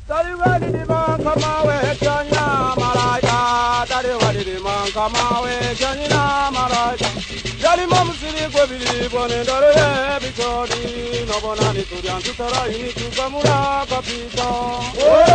Dari wali di man kamawe janya malaika. Dari wali di man kamawe janya malaika. Dari mamsiri gobili bone dore bichori. No bonani turian tutara ini tukamura kapito.